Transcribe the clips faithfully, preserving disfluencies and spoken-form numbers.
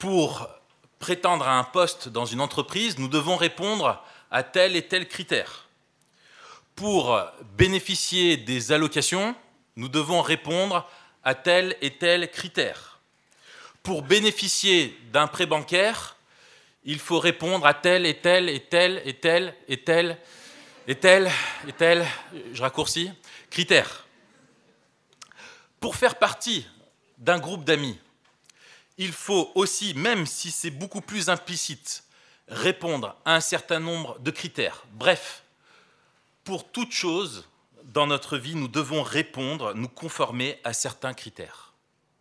pour prétendre à un poste dans une entreprise, nous devons répondre à tel et tel critère. Pour bénéficier des allocations, nous devons répondre à tel et tel critère. Pour bénéficier d'un prêt bancaire, il faut répondre à tel et tel et tel et tel et tel et tel et tel, je raccourcis, critère. Pour faire partie d'un groupe d'amis, il faut aussi, même si c'est beaucoup plus implicite, répondre à un certain nombre de critères. Bref, pour toute chose dans notre vie, nous devons répondre, nous conformer à certains critères.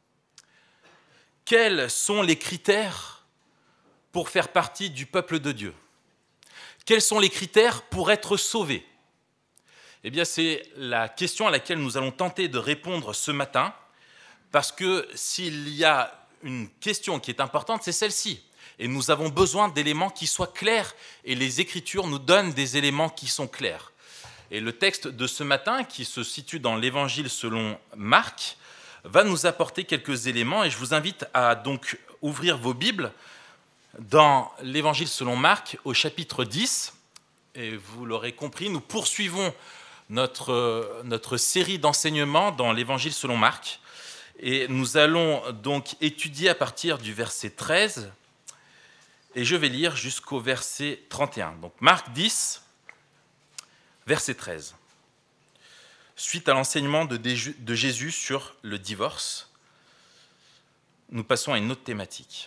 Quels sont les critères pour faire partie du peuple de Dieu? Quels sont les critères pour être sauvé? Eh bien, c'est la question à laquelle nous allons tenter de répondre ce matin, parce que s'il y a une question qui est importante, c'est celle-ci. Et nous avons besoin d'éléments qui soient clairs, et les Écritures nous donnent des éléments qui sont clairs. Et le texte de ce matin, qui se situe dans l'Évangile selon Marc, va nous apporter quelques éléments, et je vous invite à donc ouvrir vos Bibles dans l'Évangile selon Marc, au chapitre dix, et vous l'aurez compris, nous poursuivons notre, notre série d'enseignements dans l'Évangile selon Marc, et nous allons donc étudier à partir du verset treize, et je vais lire jusqu'au verset trente et un. Donc Marc dix, verset treize. Suite à l'enseignement de, de Jésus sur le divorce, nous passons à une autre thématique.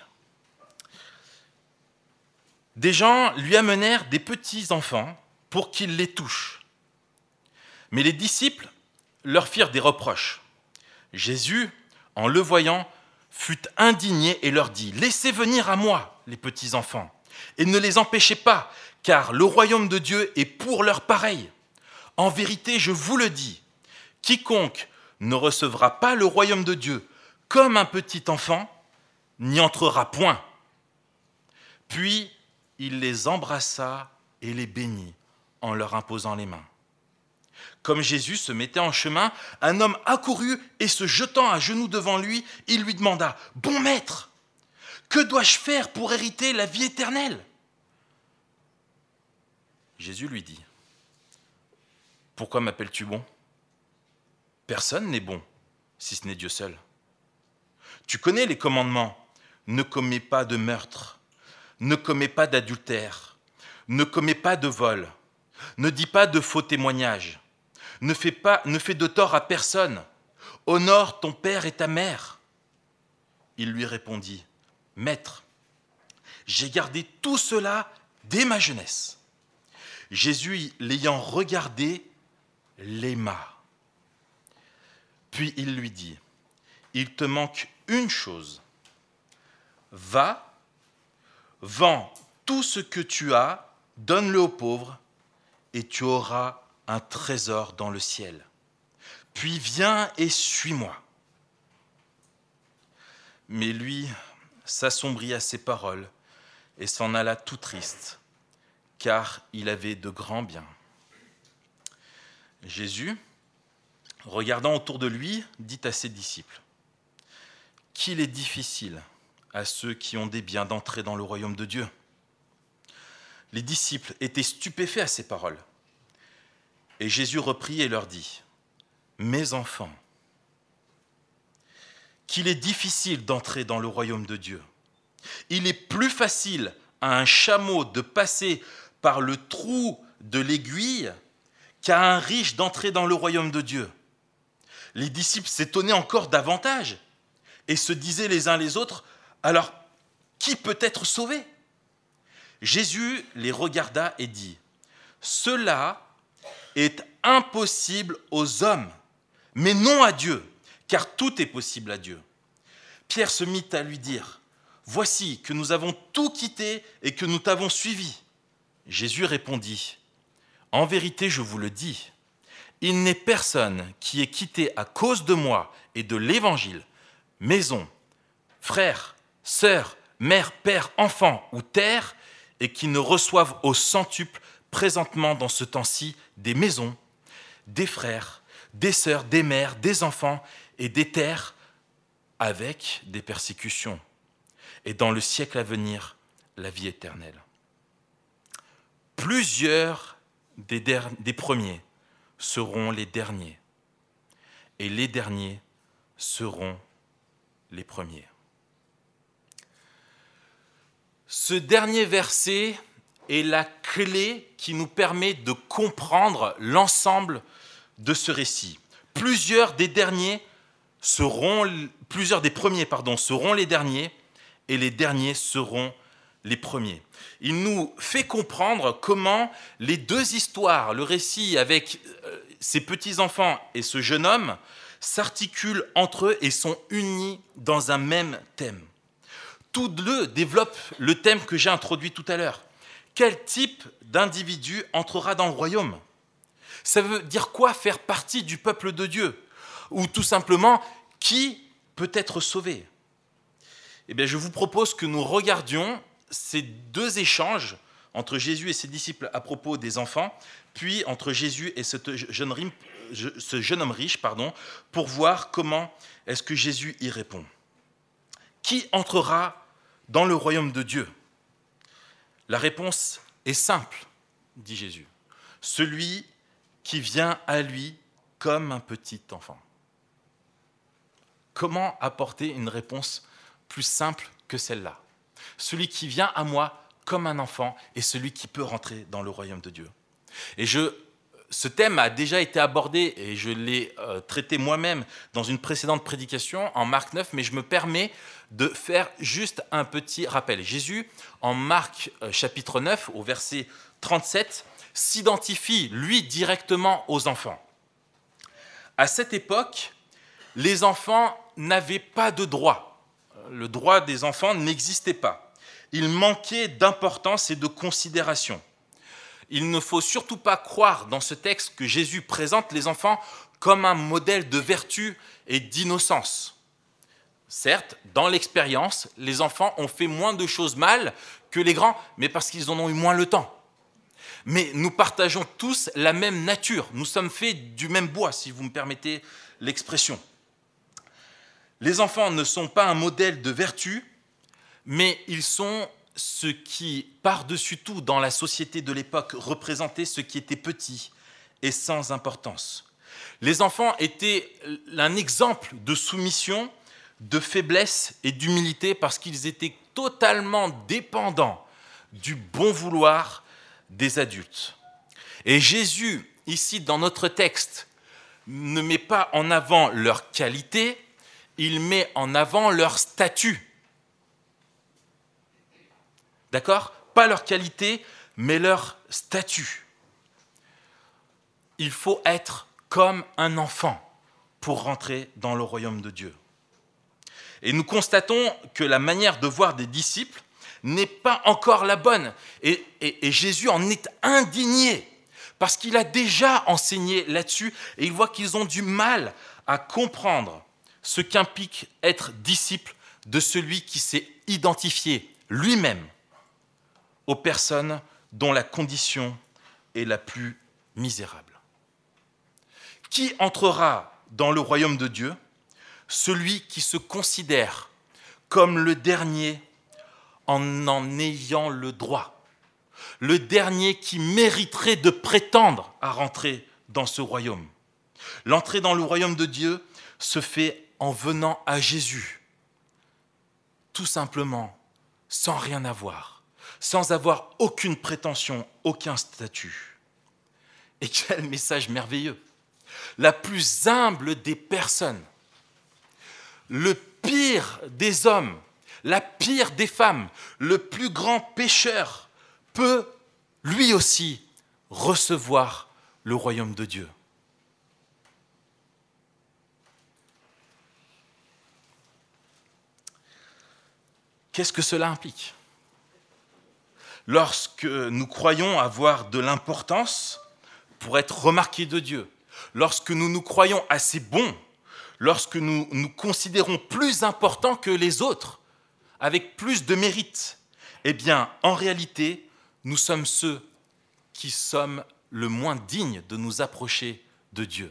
Des gens lui amenèrent des petits-enfants pour qu'il les touche. Mais les disciples leur firent des reproches. Jésus, en le voyant, fut indigné et leur dit « Laissez venir à moi les petits-enfants, et ne les empêchez pas, car le royaume de Dieu est pour leurs pareils. En vérité, je vous le dis, quiconque ne recevra pas le royaume de Dieu comme un petit enfant, n'y entrera point. » Puis il les embrassa et les bénit en leur imposant les mains. Comme Jésus se mettait en chemin, un homme accourut et se jetant à genoux devant lui, il lui demanda « Bon maître, que dois-je faire pour hériter la vie éternelle ?» Jésus lui dit « Pourquoi m'appelles-tu bon ? Personne n'est bon, si ce n'est Dieu seul. Tu connais les commandements. Ne commets pas de meurtre, ne commets pas d'adultère, ne commets pas de vol, ne dis pas de faux témoignages, ne fais pas, ne fais de tort à personne, honore ton père et ta mère. » Il lui répondit « Maître, j'ai gardé tout cela dès ma jeunesse. » Jésus, l'ayant regardé, l'aima. Puis il lui dit « Il te manque une chose. Va, vends tout ce que tu as, donne-le aux pauvres, et tu auras un trésor dans le ciel. Puis viens et suis-moi. » Mais lui s'assombrit à ces paroles et s'en alla tout triste, car il avait de grands biens. Jésus, regardant autour de lui, dit à ses disciples « Qu'il est difficile à ceux qui ont des biens d'entrer dans le royaume de Dieu. » Les disciples étaient stupéfaits à ces paroles. Et Jésus reprit et leur dit « Mes enfants, qu'il est difficile d'entrer dans le royaume de Dieu. Il est plus facile à un chameau de passer par le trou de l'aiguille qu'à un riche d'entrer dans le royaume de Dieu. » Les disciples s'étonnaient encore davantage et se disaient les uns les autres « Alors, qui peut être sauvé ?» Jésus les regarda et dit « Cela est impossible aux hommes, mais non à Dieu, car tout est possible à Dieu. » Pierre se mit à lui dire « Voici que nous avons tout quitté et que nous t'avons suivi. » Jésus répondit « En vérité, je vous le dis, il n'est personne qui ait quitté à cause de moi et de l'Évangile, maison, frères, sœurs, mère, père, enfants ou terre, et qui ne reçoivent au centuple présentement dans ce temps-ci des maisons, des frères, des sœurs, des mères, des enfants et des terres avec des persécutions, et dans le siècle à venir, la vie éternelle. Plusieurs des, der- des premiers seront les derniers, et les derniers seront les premiers. Ce dernier verset est la clé qui nous permet de comprendre l'ensemble de ce récit. Plusieurs des derniers seront, plusieurs des premiers, pardon, seront les derniers, et les derniers seront les premiers. Il nous fait comprendre comment les deux histoires, le récit avec ces petits-enfants et ce jeune homme, s'articulent entre eux et sont unis dans un même thème. Tous deux développent le thème que j'ai introduit tout à l'heure. Quel type d'individu entrera dans le royaume ? Ça veut dire quoi faire partie du peuple de Dieu ? Ou tout simplement, qui peut être sauvé ? Eh bien, je vous propose que nous regardions ces deux échanges entre Jésus et ses disciples à propos des enfants, puis entre Jésus et ce jeune homme, ce jeune homme riche, pardon, pour voir comment est-ce que Jésus y répond. Qui entrera dans le royaume de Dieu ? La réponse est simple, dit Jésus. Celui qui vient à lui comme un petit enfant. Comment apporter une réponse plus simple que celle-là ? Celui qui vient à moi comme un enfant est celui qui peut rentrer dans le royaume de Dieu. Et je, ce thème a déjà été abordé et je l'ai euh, traité moi-même dans une précédente prédication en Marc neuf, mais je me permets de faire juste un petit rappel. Jésus, en Marc euh, chapitre neuf, au verset trente-sept, s'identifie, lui, directement aux enfants. À cette époque, les enfants n'avaient pas de droit. Le droit des enfants n'existait pas. Il manquait d'importance et de considération. Il ne faut surtout pas croire dans ce texte que Jésus présente les enfants comme un modèle de vertu et d'innocence. Certes, dans l'expérience, les enfants ont fait moins de choses mal que les grands, mais parce qu'ils en ont eu moins le temps. Mais nous partageons tous la même nature. Nous sommes faits du même bois, si vous me permettez l'expression. Les enfants ne sont pas un modèle de vertu, mais ils sont ce qui, par-dessus tout, dans la société de l'époque, représentait ce qui était petit et sans importance. Les enfants étaient un exemple de soumission, de faiblesse et d'humilité parce qu'ils étaient totalement dépendants du bon vouloir des adultes. Et Jésus, ici dans notre texte, ne met pas en avant leur qualité, il met en avant leur statut. D'accord ? Pas leur qualité, mais leur statut. Il faut être comme un enfant pour rentrer dans le royaume de Dieu. Et nous constatons que la manière de voir des disciples n'est pas encore la bonne. Et, et, et Jésus en est indigné, parce qu'il a déjà enseigné là-dessus, et il voit qu'ils ont du mal à comprendre ce qu'implique être disciple de celui qui s'est identifié lui-même aux personnes dont la condition est la plus misérable. Qui entrera dans le royaume de Dieu ? Celui qui se considère comme le dernier en en ayant le droit. Le dernier qui mériterait de prétendre à rentrer dans ce royaume. L'entrée dans le royaume de Dieu se fait en venant à Jésus, tout simplement, sans rien avoir, sans avoir aucune prétention, aucun statut. Et quel message merveilleux! La plus humble des personnes, le pire des hommes, la pire des femmes, le plus grand pécheur peut lui aussi recevoir le royaume de Dieu. Qu'est-ce que cela implique ? Lorsque nous croyons avoir de l'importance pour être remarqués de Dieu, lorsque nous nous croyons assez bons, lorsque nous nous considérons plus importants que les autres, avec plus de mérite, eh bien, en réalité, nous sommes ceux qui sommes le moins dignes de nous approcher de Dieu.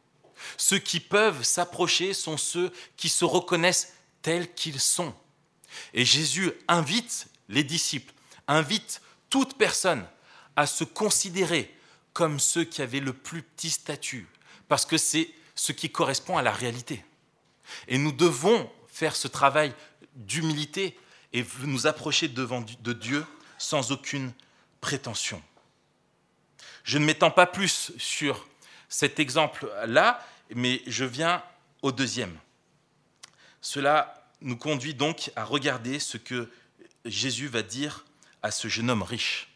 Ceux qui peuvent s'approcher sont ceux qui se reconnaissent tels qu'ils sont. Et Jésus invite les disciples, invite toute personne à se considérer comme ceux qui avaient le plus petit statut, parce que c'est ce qui correspond à la réalité. Et nous devons faire ce travail d'humilité et nous approcher devant de Dieu sans aucune prétention. Je ne m'étends pas plus sur cet exemple-là, mais je viens au deuxième. Cela nous conduit donc à regarder ce que Jésus va dire à ce jeune homme riche.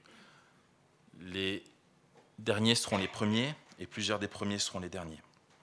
Les derniers seront les premiers et plusieurs des premiers seront les derniers.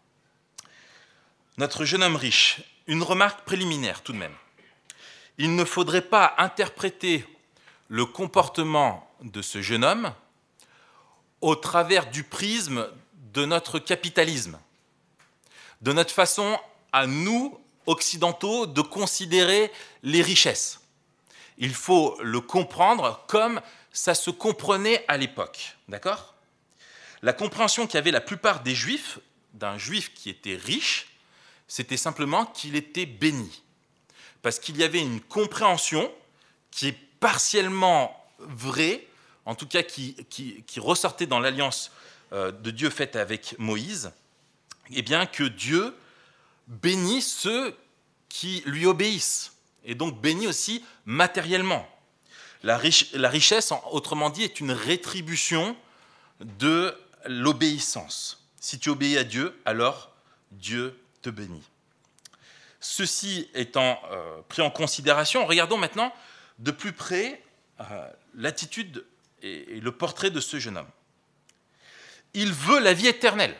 Notre jeune homme riche, une remarque préliminaire tout de même. Il ne faudrait pas interpréter le comportement de ce jeune homme au travers du prisme de notre capitalisme, de notre façon à nous, occidentaux, de considérer les richesses. Il faut le comprendre comme ça se comprenait à l'époque, d'accord ? La compréhension qu'avaient la plupart des juifs, d'un juif qui était riche, c'était simplement qu'il était béni. Parce qu'il y avait une compréhension qui est partiellement vraie, en tout cas qui, qui, qui ressortait dans l'alliance de Dieu faite avec Moïse, eh bien que Dieu bénit ceux qui lui obéissent, et donc bénit aussi matériellement. La, riche, la richesse, autrement dit, est une rétribution de l'obéissance. Si tu obéis à Dieu, alors Dieu te bénit. Ceci étant euh, pris en considération, regardons maintenant de plus près euh, l'attitude et, et le portrait de ce jeune homme. Il veut la vie éternelle.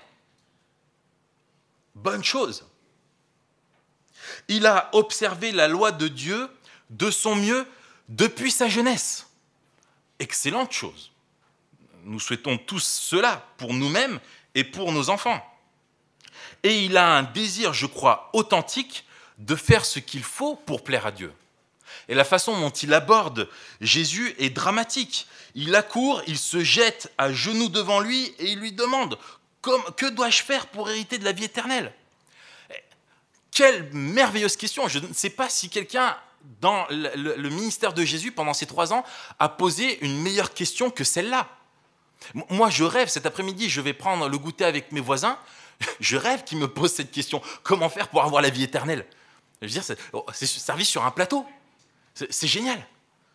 Bonne chose. Il a observé la loi de Dieu de son mieux depuis sa jeunesse. Excellente chose. Nous souhaitons tous cela pour nous-mêmes et pour nos enfants. Et il a un désir, je crois, authentique de faire ce qu'il faut pour plaire à Dieu. Et la façon dont il aborde Jésus est dramatique. Il accourt, il se jette à genoux devant lui et il lui demande « Que dois-je faire pour hériter de la vie éternelle ?» Quelle merveilleuse question. Je ne sais pas si quelqu'un dans le, le ministère de Jésus pendant ces trois ans a posé une meilleure question que celle-là. Moi, je rêve, cet après-midi, je vais prendre le goûter avec mes voisins, je rêve qu'ils me posent cette question. Comment faire pour avoir la vie éternelle ? Je veux dire, c'est, c'est servi sur un plateau. C'est, c'est génial.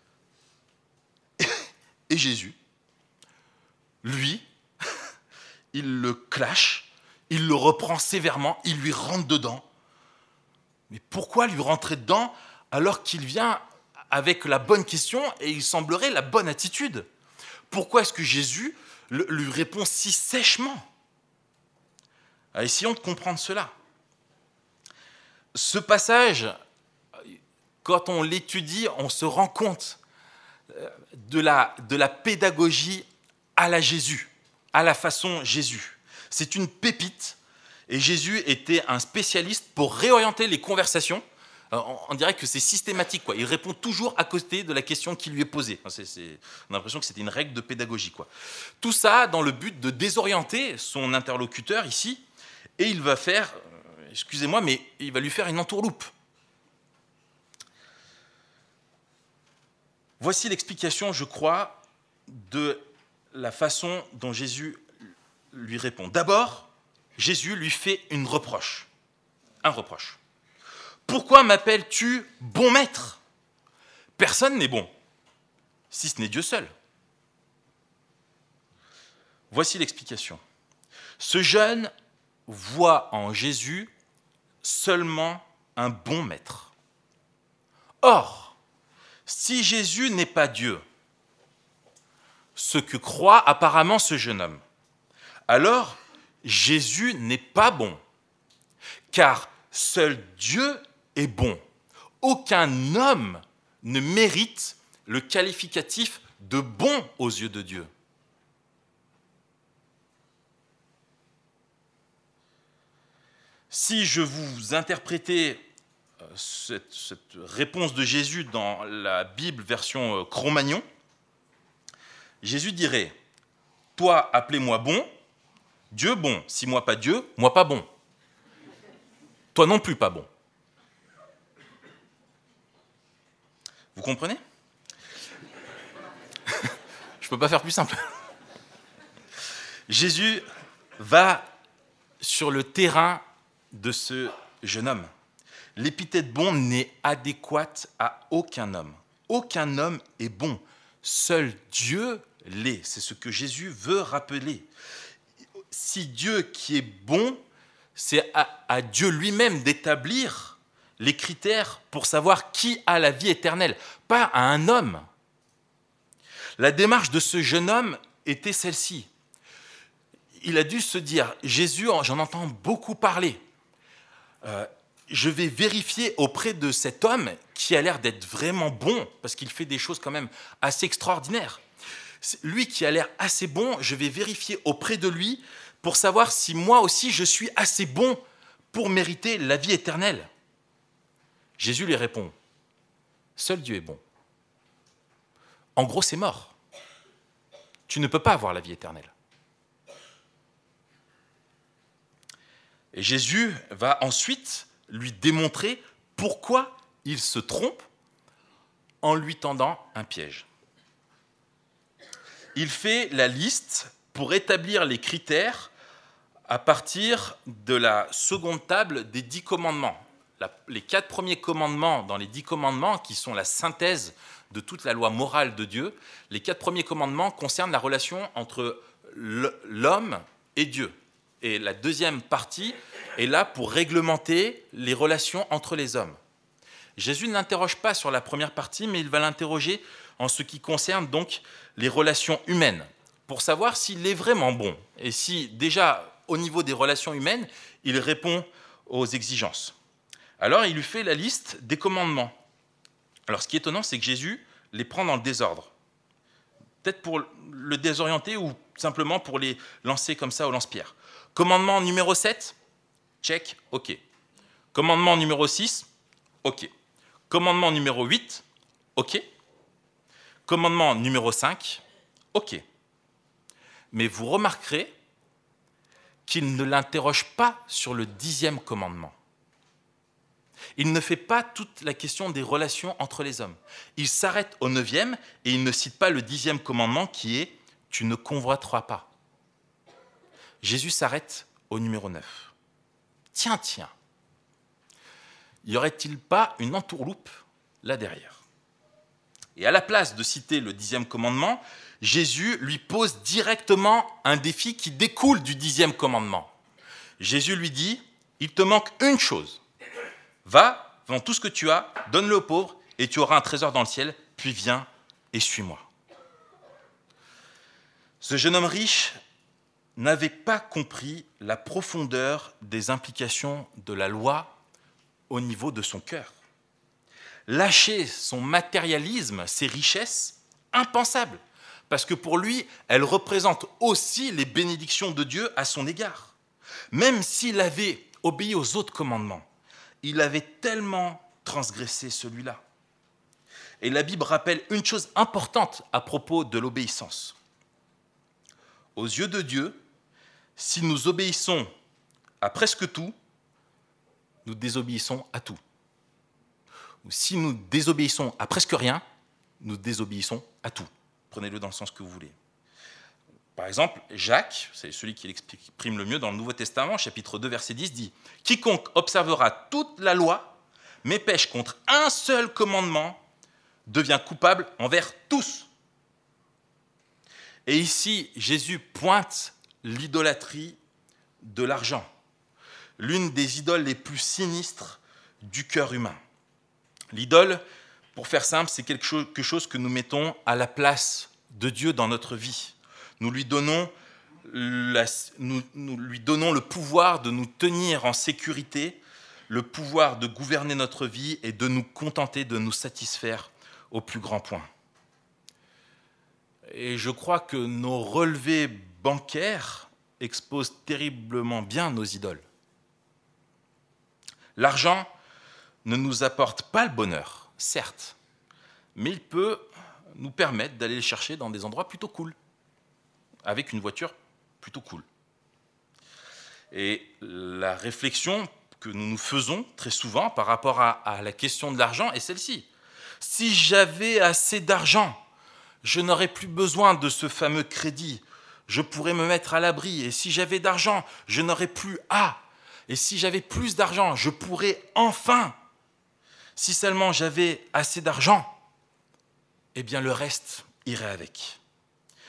Et Jésus, lui, il le clash, il le reprend sévèrement, il lui rentre dedans. Mais pourquoi lui rentrer dedans alors qu'il vient avec la bonne question et il semblerait la bonne attitude ? Pourquoi est-ce que Jésus le, lui répond si sèchement ? Alors, essayons de comprendre cela. Ce passage, quand on l'étudie, on se rend compte de la, de la pédagogie à la Jésus, à la façon Jésus. C'est une pépite. Et Jésus était un spécialiste pour réorienter les conversations. On dirait que c'est systématique, quoi. Il répond toujours à côté de la question qui lui est posée. C'est, c'est, on a l'impression que c'était une règle de pédagogie, quoi. Tout ça dans le but de désorienter son interlocuteur ici. Et il va faire, excusez-moi, mais il va lui faire une entourloupe. Voici l'explication, je crois, de la façon dont Jésus lui répond. D'abord, Jésus lui fait une reproche, un reproche. Pourquoi m'appelles-tu bon maître ? Personne n'est bon, si ce n'est Dieu seul. Voici l'explication. Ce jeune voit en Jésus seulement un bon maître. Or, si Jésus n'est pas Dieu, ce que croit apparemment ce jeune homme, alors Jésus n'est pas bon, car seul Dieu est bon. Aucun homme ne mérite le qualificatif de bon aux yeux de Dieu. Si je vous interprétais cette, cette réponse de Jésus dans la Bible version Cro-Magnon, Jésus dirait « Toi, appelez-moi bon, Dieu bon, si moi pas Dieu, moi pas bon. Toi non plus pas bon. » Vous comprenez? Je ne peux pas faire plus simple. Jésus va sur le terrain de ce jeune homme. L'épithète bon n'est adéquate à aucun homme. Aucun homme est bon. Seul Dieu l'est. C'est ce que Jésus veut rappeler. Si Dieu qui est bon, c'est à, à Dieu lui-même d'établir les critères pour savoir qui a la vie éternelle, pas à un homme. La démarche de ce jeune homme était celle-ci. Il a dû se dire, Jésus, j'en entends beaucoup parler. Euh, je vais vérifier auprès de cet homme qui a l'air d'être vraiment bon, parce qu'il fait des choses quand même assez extraordinaires. Lui qui a l'air assez bon, je vais vérifier auprès de lui pour savoir si moi aussi je suis assez bon pour mériter la vie éternelle. Jésus lui répond, seul Dieu est bon. En gros, c'est mort. Tu ne peux pas avoir la vie éternelle. Et Jésus va ensuite lui démontrer pourquoi il se trompe en lui tendant un piège. Il fait la liste pour établir les critères à partir de la seconde table des dix commandements. La, les quatre premiers commandements dans les dix commandements, qui sont la synthèse de toute la loi morale de Dieu, les quatre premiers commandements concernent la relation entre l'homme et Dieu. Et la deuxième partie est là pour réglementer les relations entre les hommes. Jésus ne l'interroge pas sur la première partie, mais il va l'interroger en ce qui concerne donc les relations humaines, pour savoir s'il est vraiment bon, et si déjà, au niveau des relations humaines, il répond aux exigences. Alors, il lui fait la liste des commandements. Alors, ce qui est étonnant, c'est que Jésus les prend dans le désordre. Peut-être pour le désorienter ou simplement pour les lancer comme ça au lance-pierre. Commandement numéro sept, check, ok. Commandement numéro six, ok. Commandement numéro huit, ok. Commandement numéro cinq, ok. Mais vous remarquerez qu'il ne l'interroge pas sur le dixième commandement. Il ne fait pas toute la question des relations entre les hommes. Il s'arrête au neuvième et il ne cite pas le dixième commandement qui est « tu ne convoiteras pas ». Jésus s'arrête au numéro neuf. Tiens, tiens, y aurait-il pas une entourloupe là derrière? Et à la place de citer le dixième commandement, Jésus lui pose directement un défi qui découle du dixième commandement. Jésus lui dit, il te manque une chose. Va, vends tout ce que tu as, donne-le aux pauvres, et tu auras un trésor dans le ciel, puis viens et suis-moi. Ce jeune homme riche n'avait pas compris la profondeur des implications de la loi au niveau de son cœur. Lâcher son matérialisme, ses richesses, impensable, parce que pour lui, elles représentent aussi les bénédictions de Dieu à son égard. Même s'il avait obéi aux autres commandements, il avait tellement transgressé celui-là. Et la Bible rappelle une chose importante à propos de l'obéissance. Aux yeux de Dieu, si nous obéissons à presque tout, nous désobéissons à tout. Ou si nous désobéissons à presque rien, nous désobéissons à tout. Prenez-le dans le sens que vous voulez. Par exemple, Jacques, c'est celui qui l'exprime le mieux dans le Nouveau Testament, chapitre deux, verset dix, dit « Quiconque observera toute la loi, mais pêche contre un seul commandement, devient coupable envers tous. » Et ici, Jésus pointe l'idolâtrie de l'argent, l'une des idoles les plus sinistres du cœur humain. L'idole, pour faire simple, c'est quelque chose que nous mettons à la place de Dieu dans notre vie. Nous lui donnons, la, nous, nous lui donnons le pouvoir de nous tenir en sécurité, le pouvoir de gouverner notre vie et de nous contenter, de nous satisfaire au plus grand point. Et je crois que nos relevés bancaires exposent terriblement bien nos idoles. L'argent ne nous apporte pas le bonheur, certes, mais il peut nous permettre d'aller le chercher dans des endroits plutôt cool, avec une voiture plutôt cool. Et la réflexion que nous nous faisons très souvent par rapport à, à la question de l'argent est celle-ci. Si j'avais assez d'argent, je n'aurais plus besoin de ce fameux crédit. Je pourrais me mettre à l'abri. Et si j'avais d'argent, je n'aurais plus à. Et si j'avais plus d'argent, je pourrais enfin. Si seulement j'avais assez d'argent, eh bien le reste irait avec. Pourquoi ?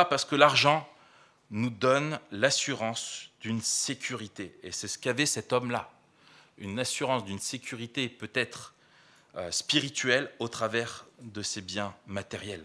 Parce que l'argent nous donne l'assurance d'une sécurité. Et c'est ce qu'avait cet homme-là. Une assurance d'une sécurité peut-être euh, spirituelle au travers de ses biens matériels.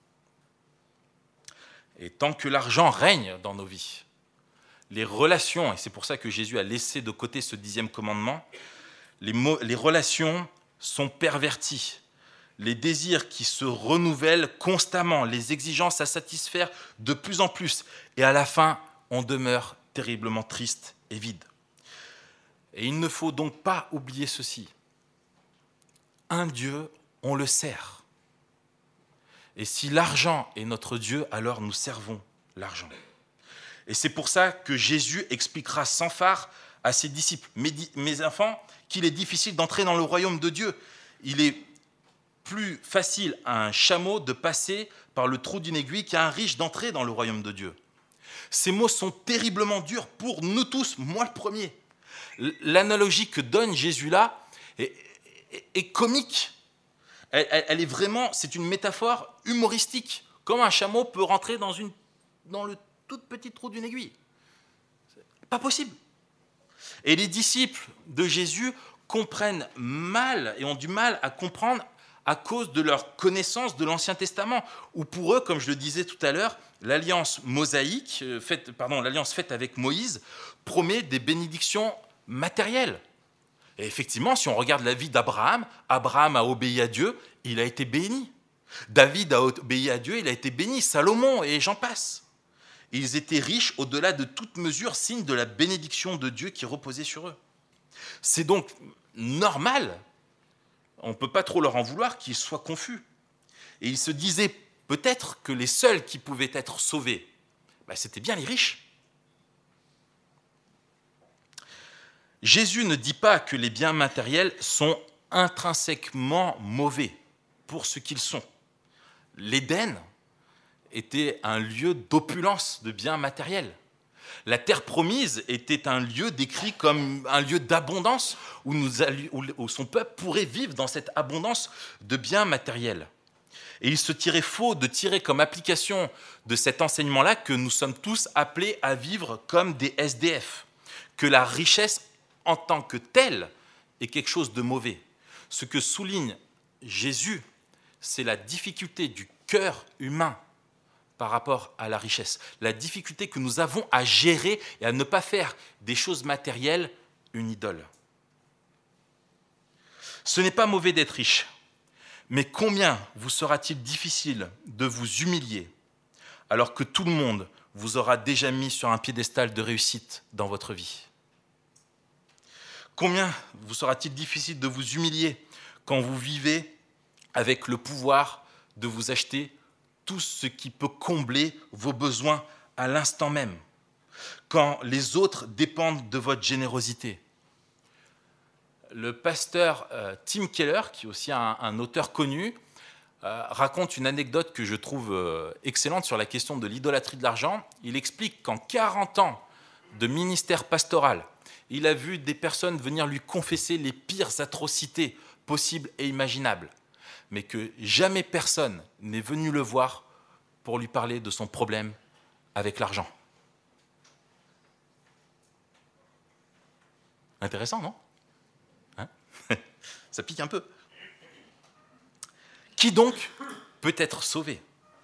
Et tant que l'argent règne dans nos vies, les relations, et c'est pour ça que Jésus a laissé de côté ce dixième commandement, les, mo- les relations sont perverties. Les désirs qui se renouvellent constamment, les exigences à satisfaire de plus en plus. Et à la fin, on demeure terriblement triste et vide. Et il ne faut donc pas oublier ceci. Un Dieu, on le sert. Et si l'argent est notre Dieu, alors nous servons l'argent. Et c'est pour ça que Jésus expliquera sans phare à ses disciples, mes, mes enfants, qu'il est difficile d'entrer dans le royaume de Dieu. Il est plus facile à un chameau de passer par le trou d'une aiguille qu'à un riche d'entrer dans le royaume de Dieu. Ces mots sont terriblement durs pour nous tous, moi le premier. L'analogie que donne Jésus là est, est, est comique. Elle, elle, elle est vraiment, c'est une métaphore humoristique. Comment un chameau peut rentrer dans, une, dans le toute petite trou d'une aiguille ? C'est pas possible. Et les disciples de Jésus comprennent mal et ont du mal à comprendre à cause de leur connaissance de l'Ancien Testament, où pour eux, comme je le disais tout à l'heure, l'alliance mosaïque, faite, pardon, l'alliance faite avec Moïse, promet des bénédictions matérielles. Et effectivement, si on regarde la vie d'Abraham, Abraham a obéi à Dieu, il a été béni. David a obéi à Dieu, il a été béni. Salomon, et j'en passe. Et ils étaient riches au-delà de toute mesure, signe de la bénédiction de Dieu qui reposait sur eux. C'est donc normal, on ne peut pas trop leur en vouloir, qu'ils soient confus. Et ils se disaient peut-être que les seuls qui pouvaient être sauvés, ben, c'était bien les riches. Jésus ne dit pas que les biens matériels sont intrinsèquement mauvais pour ce qu'ils sont. L'Éden était un lieu d'opulence de biens matériels. La terre promise était un lieu décrit comme un lieu d'abondance où, nous, où son peuple pourrait vivre dans cette abondance de biens matériels. Et il se tirait faux de tirer comme application de cet enseignement-là que nous sommes tous appelés à vivre comme des S D F, que la richesse en tant que telle est quelque chose de mauvais. Ce que souligne Jésus, c'est la difficulté du cœur humain par rapport à la richesse, la difficulté que nous avons à gérer et à ne pas faire des choses matérielles une idole. Ce n'est pas mauvais d'être riche, mais combien vous sera-t-il difficile de vous humilier alors que tout le monde vous aura déjà mis sur un piédestal de réussite dans votre vie ? Combien vous sera-t-il difficile de vous humilier quand vous vivez avec le pouvoir de vous acheter tout ce qui peut combler vos besoins à l'instant même, quand les autres dépendent de votre générosité. Le pasteur euh, Tim Keller, qui est aussi un, un auteur connu, euh, raconte une anecdote que je trouve euh, excellente sur la question de l'idolâtrie de l'argent. Il explique qu'en quarante ans de ministère pastoral, il a vu des personnes venir lui confesser les pires atrocités possibles et imaginables, mais que jamais personne n'est venu le voir pour lui parler de son problème avec l'argent. Intéressant, non ? Hein ? Ça pique un peu. Qui donc peut être sauvé ?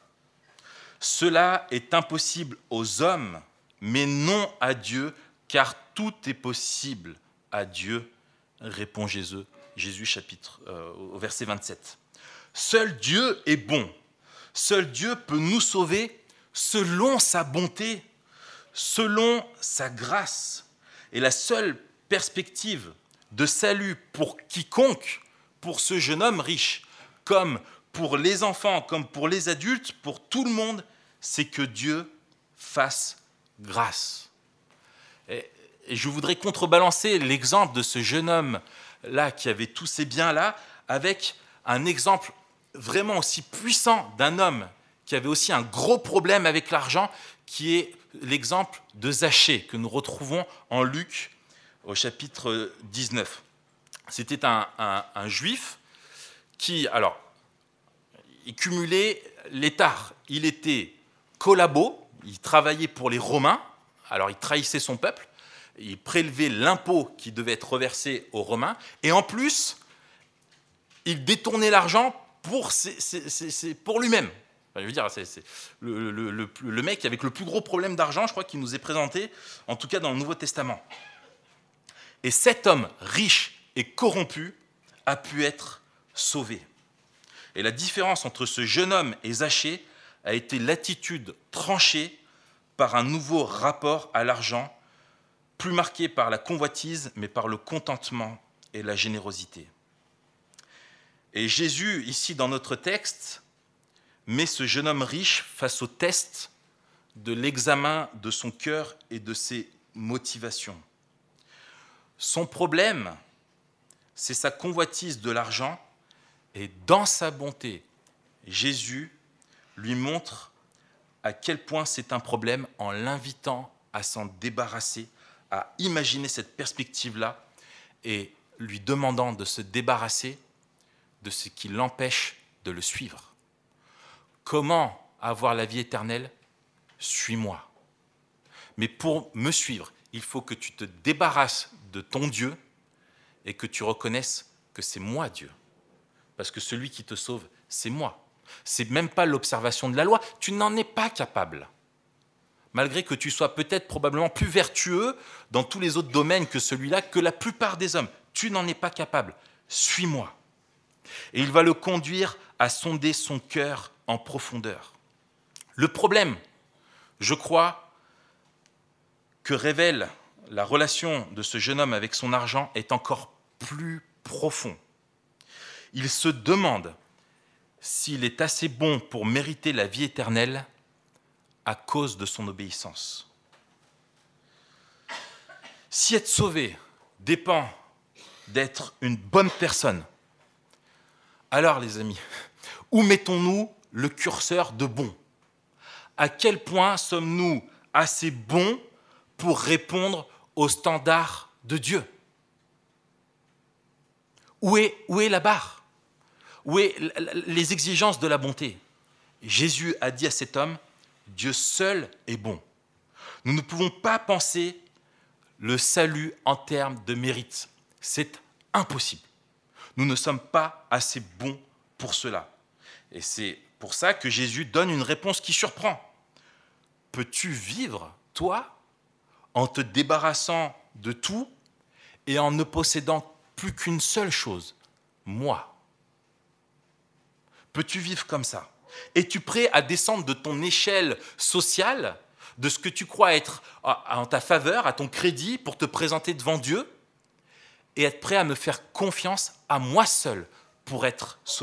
Cela est impossible aux hommes, mais non à Dieu, car tout est possible à Dieu, répond Jésus, Jésus chapitre, euh, au verset vingt-sept. Seul Dieu est bon. Seul Dieu peut nous sauver selon sa bonté, selon sa grâce. Et la seule perspective de salut pour quiconque, pour ce jeune homme riche, comme pour les enfants, comme pour les adultes, pour tout le monde, c'est que Dieu fasse grâce. Et, et je voudrais contrebalancer l'exemple de ce jeune homme-là qui avait tous ces biens-là avec un exemple vraiment aussi puissant d'un homme qui avait aussi un gros problème avec l'argent, qui est l'exemple de Zachée, que nous retrouvons en Luc au chapitre dix-neuf. C'était un, un, un juif qui, alors, il cumulait les tares. Il était collabo, il travaillait pour les Romains, alors il trahissait son peuple, il prélevait l'impôt qui devait être reversé aux Romains, et en plus, il détournait l'argent pour, ses, ses, ses, ses, pour lui-même. Enfin, je veux dire, c'est, c'est le, le, le, le mec avec le plus gros problème d'argent, je crois qu'il nous est présenté, en tout cas dans le Nouveau Testament. Et cet homme riche et corrompu a pu être sauvé. Et la différence entre ce jeune homme et Zachée a été l'attitude tranchée par un nouveau rapport à l'argent, plus marqué par la convoitise, mais par le contentement et la générosité. Et Jésus, ici dans notre texte, met ce jeune homme riche face au test de l'examen de son cœur et de ses motivations. Son problème, c'est sa convoitise de l'argent, et dans sa bonté, Jésus lui montre à quel point c'est un problème en l'invitant à s'en débarrasser, à imaginer cette perspective-là et lui demandant de se débarrasser de ce qui l'empêche de le suivre. Comment avoir la vie éternelle ? Suis-moi. Mais pour me suivre, il faut que tu te débarrasses de ton Dieu et que tu reconnaisses que c'est moi Dieu. Parce que celui qui te sauve, c'est moi. C'est même pas l'observation de la loi. Tu n'en es pas capable. Malgré que tu sois peut-être probablement plus vertueux dans tous les autres domaines que celui-là, que la plupart des hommes. Tu n'en es pas capable. Suis-moi. Et il va le conduire à sonder son cœur en profondeur. Le problème, je crois, que révèle la relation de ce jeune homme avec son argent est encore plus profond. Il se demande s'il est assez bon pour mériter la vie éternelle à cause de son obéissance. Si être sauvé dépend d'être une bonne personne, alors les amis, où mettons-nous le curseur de bon ? À quel point sommes-nous assez bons pour répondre aux standards de Dieu ? Où est, où est la barre ? Où est les exigences de la bonté ? Jésus a dit à cet homme, Dieu seul est bon. Nous ne pouvons pas penser le salut en termes de mérite. C'est impossible. Nous ne sommes pas assez bons pour cela. Et c'est pour ça que Jésus donne une réponse qui surprend. Peux-tu vivre, toi, en te débarrassant de tout et en ne possédant plus qu'une seule chose, moi ? Peux-tu vivre comme ça ? Es-tu prêt à descendre de ton échelle sociale, de ce que tu crois être en ta faveur, à ton crédit, pour te présenter devant Dieu, et être prêt à me faire confiance à moi seul pour être sauvé ?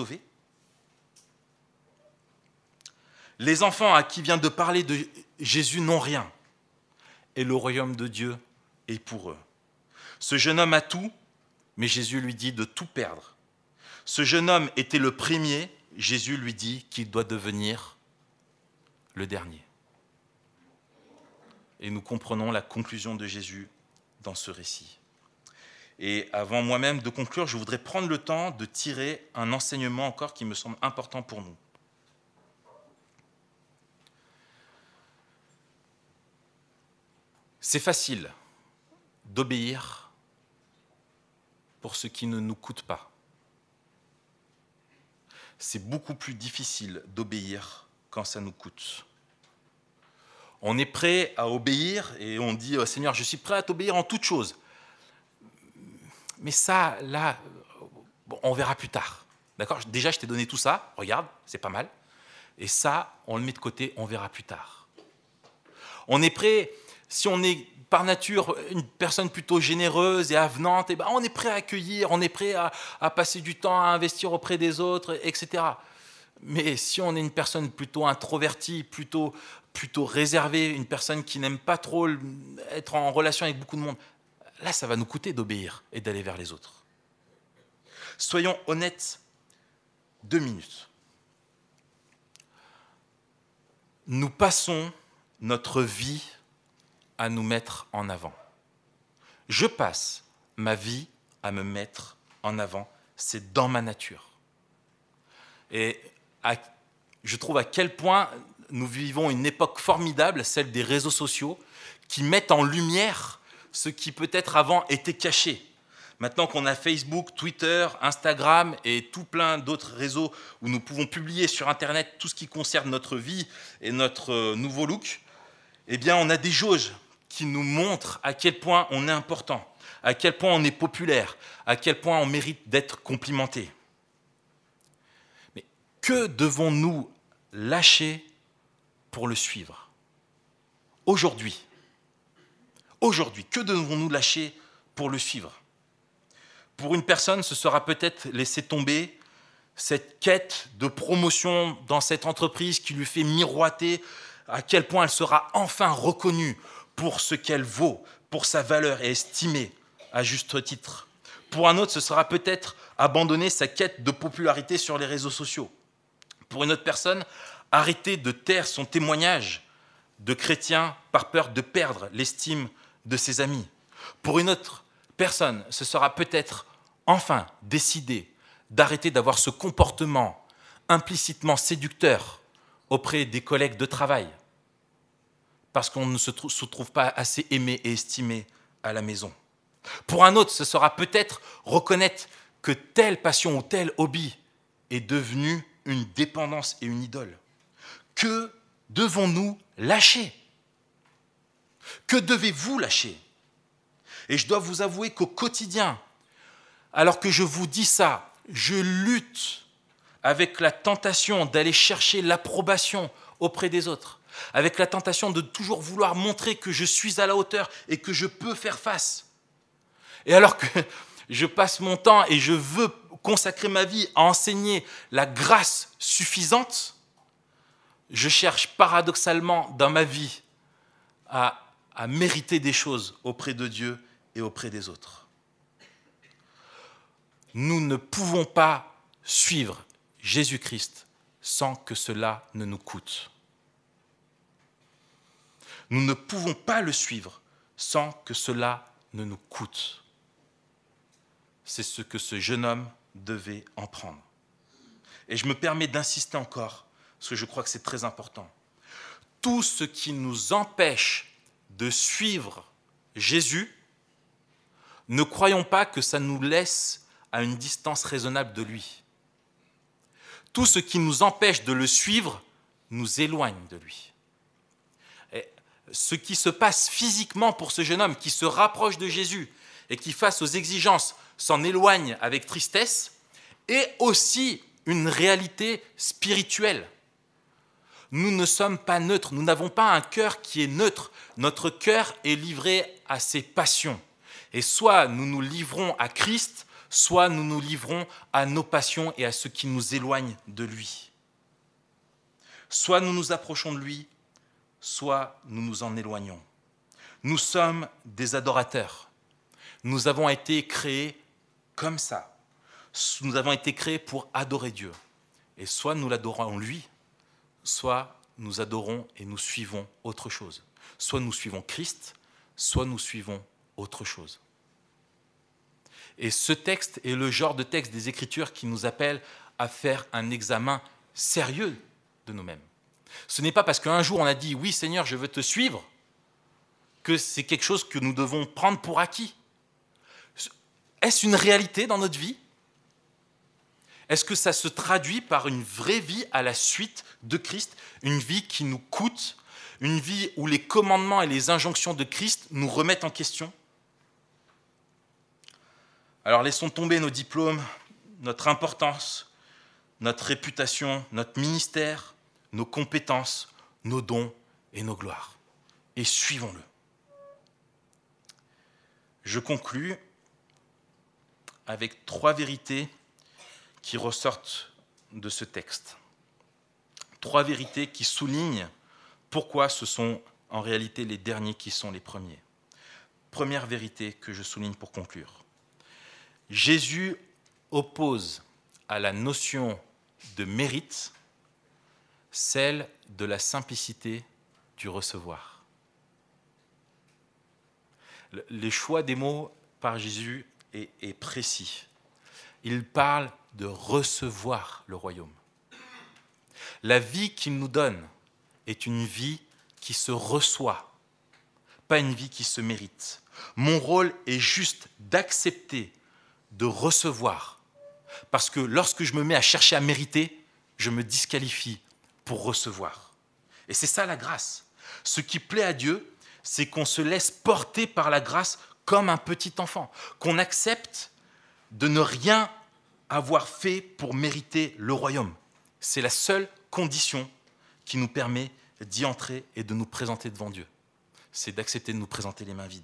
Les enfants à qui vient de parler de Jésus n'ont rien, et le royaume de Dieu est pour eux. Ce jeune homme a tout, mais Jésus lui dit de tout perdre. Ce jeune homme était le premier, Jésus lui dit qu'il doit devenir le dernier. Et nous comprenons la conclusion de Jésus dans ce récit. Et avant moi-même de conclure, je voudrais prendre le temps de tirer un enseignement encore qui me semble important pour nous. C'est facile d'obéir pour ce qui ne nous coûte pas. C'est beaucoup plus difficile d'obéir quand ça nous coûte. On est prêt à obéir et on dit « Seigneur, je suis prêt à t'obéir en toutes choses. » Mais ça, là, bon, on verra plus tard. D'accord ? Déjà, je t'ai donné tout ça, regarde, c'est pas mal. Et ça, on le met de côté, on verra plus tard. On est prêt, si on est par nature une personne plutôt généreuse et avenante, et ben on est prêt à accueillir, on est prêt à, à passer du temps à investir auprès des autres, et cetera. Mais si on est une personne plutôt introvertie, plutôt, plutôt réservée, une personne qui n'aime pas trop être en relation avec beaucoup de monde, là, ça va nous coûter d'obéir et d'aller vers les autres. Soyons honnêtes, deux minutes. Nous passons notre vie à nous mettre en avant. Je passe ma vie à me mettre en avant. C'est dans ma nature. Et à, je trouve à quel point nous vivons une époque formidable, celle des réseaux sociaux, qui mettent en lumière ce qui peut-être avant était caché. Maintenant qu'on a Facebook, Twitter, Instagram et tout plein d'autres réseaux où nous pouvons publier sur Internet tout ce qui concerne notre vie et notre nouveau look, eh bien on a des jauges qui nous montrent à quel point on est important, à quel point on est populaire, à quel point on mérite d'être complimenté. Mais que devons-nous lâcher pour le suivre ? Aujourd'hui, aujourd'hui, que devons-nous lâcher pour le suivre ? Pour une personne, ce sera peut-être laisser tomber cette quête de promotion dans cette entreprise qui lui fait miroiter à quel point elle sera enfin reconnue pour ce qu'elle vaut, pour sa valeur et estimée à juste titre. Pour un autre, ce sera peut-être abandonner sa quête de popularité sur les réseaux sociaux. Pour une autre personne, arrêter de taire son témoignage de chrétien par peur de perdre l'estime de ses amis. Pour une autre personne, ce sera peut-être enfin décider d'arrêter d'avoir ce comportement implicitement séducteur auprès des collègues de travail parce qu'on ne se trouve pas assez aimé et estimé à la maison. Pour un autre, ce sera peut-être reconnaître que telle passion ou tel hobby est devenu une dépendance et une idole. Que devons-nous lâcher ? Que devez-vous lâcher ? Et je dois vous avouer qu'au quotidien, alors que je vous dis ça, je lutte avec la tentation d'aller chercher l'approbation auprès des autres, avec la tentation de toujours vouloir montrer que je suis à la hauteur et que je peux faire face. Et alors que je passe mon temps et je veux consacrer ma vie à enseigner la grâce suffisante, je cherche paradoxalement dans ma vie à, à mériter des choses auprès de Dieu et auprès des autres. Nous ne pouvons pas suivre Jésus-Christ sans que cela ne nous coûte. Nous ne pouvons pas le suivre sans que cela ne nous coûte. C'est ce que ce jeune homme devait en prendre. Et je me permets d'insister encore, parce que je crois que c'est très important. Tout ce qui nous empêche de suivre Jésus, ne croyons pas que ça nous laisse à une distance raisonnable de lui. Tout ce qui nous empêche de le suivre nous éloigne de lui. Et ce qui se passe physiquement pour ce jeune homme qui se rapproche de Jésus et qui, face aux exigences, s'en éloigne avec tristesse, est aussi une réalité spirituelle. Nous ne sommes pas neutres, nous n'avons pas un cœur qui est neutre. Notre cœur est livré à ses passions. Et soit nous nous livrons à Christ, soit nous nous livrons à nos passions et à ce qui nous éloigne de lui. Soit nous nous approchons de lui, soit nous nous en éloignons. Nous sommes des adorateurs. Nous avons été créés comme ça. Nous avons été créés pour adorer Dieu. Et soit nous l'adorons lui, soit nous adorons et nous suivons autre chose. Soit nous suivons Christ, soit nous suivons autre chose. Et ce texte est le genre de texte des Écritures qui nous appelle à faire un examen sérieux de nous-mêmes. Ce n'est pas parce qu'un jour on a dit « Oui Seigneur, je veux te suivre » que c'est quelque chose que nous devons prendre pour acquis. Est-ce une réalité dans notre vie ? Est-ce que ça se traduit par une vraie vie à la suite de Christ, une vie qui nous coûte, une vie où les commandements et les injonctions de Christ nous remettent en question ? Alors laissons tomber nos diplômes, notre importance, notre réputation, notre ministère, nos compétences, nos dons et nos gloires. Et suivons-le. Je conclus avec trois vérités qui ressortent de ce texte. Trois vérités qui soulignent pourquoi ce sont en réalité les derniers qui sont les premiers. Première vérité que je souligne pour conclure. Jésus oppose à la notion de mérite, celle de la simplicité du recevoir. Les choix des mots par Jésus est, est précis. Il parle de recevoir le royaume. La vie qu'il nous donne est une vie qui se reçoit, pas une vie qui se mérite. Mon rôle est juste d'accepter, de recevoir. Parce que lorsque je me mets à chercher à mériter, je me disqualifie pour recevoir. Et c'est ça la grâce. Ce qui plaît à Dieu, c'est qu'on se laisse porter par la grâce comme un petit enfant, qu'on accepte de ne rien avoir fait pour mériter le royaume. C'est la seule condition qui nous permet d'y entrer et de nous présenter devant Dieu. C'est d'accepter de nous présenter les mains vides.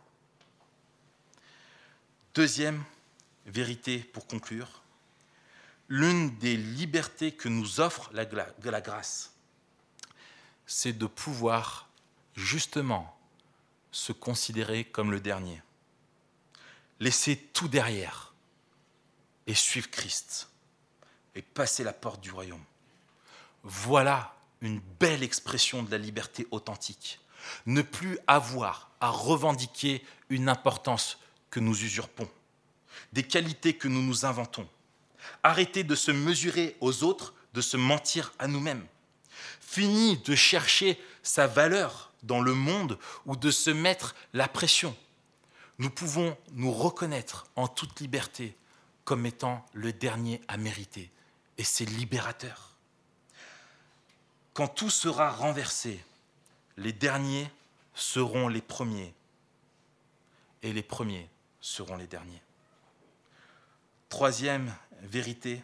Deuxième vérité pour conclure, l'une des libertés que nous offre la, la grâce, c'est de pouvoir justement se considérer comme le dernier. Laisser tout derrière et suivre Christ et passer la porte du royaume. Voilà une belle expression de la liberté authentique. Ne plus avoir à revendiquer une importance que nous usurpons, des qualités que nous nous inventons. Arrêter de se mesurer aux autres, de se mentir à nous-mêmes. Fini de chercher sa valeur dans le monde ou de se mettre la pression. Nous pouvons nous reconnaître en toute liberté comme étant le dernier à mériter. Et c'est libérateur. Quand tout sera renversé, les derniers seront les premiers et les premiers seront les derniers. Troisième vérité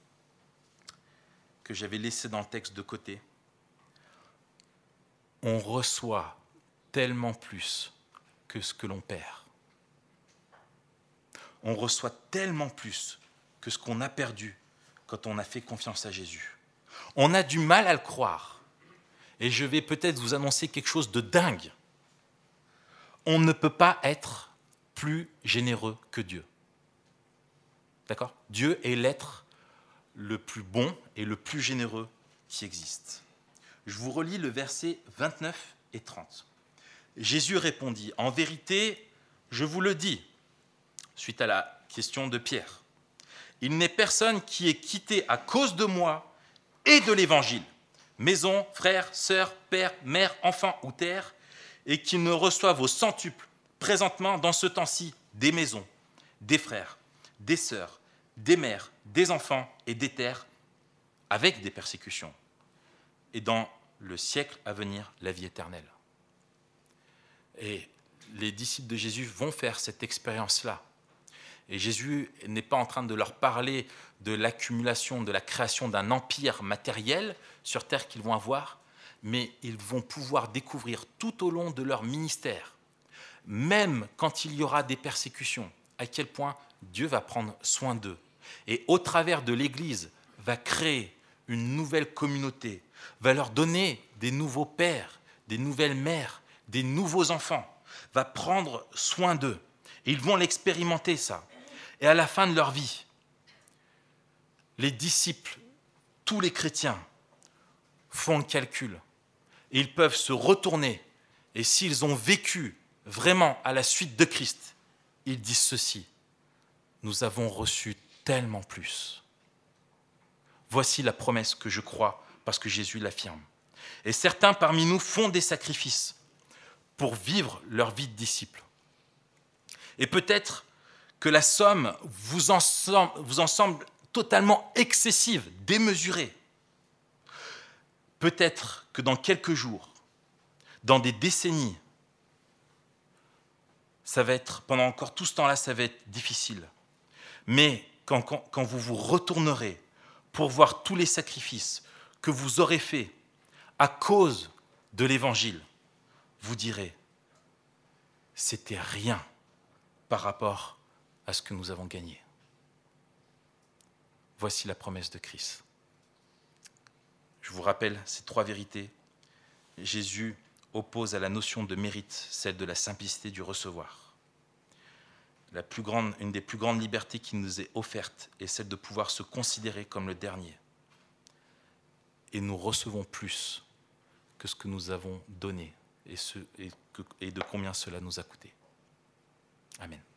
que j'avais laissée dans le texte de côté, on reçoit tellement plus que ce que l'on perd. On reçoit tellement plus que ce qu'on a perdu quand on a fait confiance à Jésus. On a du mal à le croire. Et je vais peut-être vous annoncer quelque chose de dingue. On ne peut pas être plus généreux que Dieu. D'accord ? Dieu est l'être le plus bon et le plus généreux qui existe. Je vous relis le verset vingt-neuf et trente. Jésus répondit, « En vérité, je vous le dis, suite à la question de Pierre, il n'est personne qui ait quitté à cause de moi et de l'évangile, maison, frères, sœurs, père, mère, enfants ou terre, et qui ne reçoive au centuple présentement dans ce temps-ci des maisons, des frères, des sœurs, des mères, des enfants et des terres, avec des persécutions, et dans le siècle à venir, la vie éternelle. » Et les disciples de Jésus vont faire cette expérience-là. Et Jésus n'est pas en train de leur parler de l'accumulation, de la création d'un empire matériel sur terre qu'ils vont avoir, mais ils vont pouvoir découvrir tout au long de leur ministère, même quand il y aura des persécutions, à quel point Dieu va prendre soin d'eux. Et au travers de l'Église, va créer une nouvelle communauté, va leur donner des nouveaux pères, des nouvelles mères, des nouveaux enfants, va prendre soin d'eux. Et ils vont l'expérimenter, ça. Et à la fin de leur vie, les disciples, tous les chrétiens, font le calcul. Et ils peuvent se retourner. Et s'ils ont vécu vraiment à la suite de Christ, ils disent ceci: nous avons reçu tellement plus. Voici la promesse que je crois, parce que Jésus l'affirme. Et certains parmi nous font des sacrifices pour vivre leur vie de disciples. Et peut-être que la somme vous en semble, vous en semble totalement excessive, démesurée. Peut-être que dans quelques jours, dans des décennies, ça va être, pendant encore tout ce temps-là, ça va être difficile. Mais quand, quand, quand vous vous retournerez pour voir tous les sacrifices que vous aurez faits à cause de l'Évangile, vous direz, c'était rien par rapport à ce que nous avons gagné. Voici la promesse de Christ. Je vous rappelle ces trois vérités. Jésus oppose à la notion de mérite celle de la simplicité du recevoir. La plus grande, une des plus grandes libertés qui nous est offerte est celle de pouvoir se considérer comme le dernier. et nous recevons plus que ce que nous avons donné et, ce, et, que, et de combien cela nous a coûté. Amen.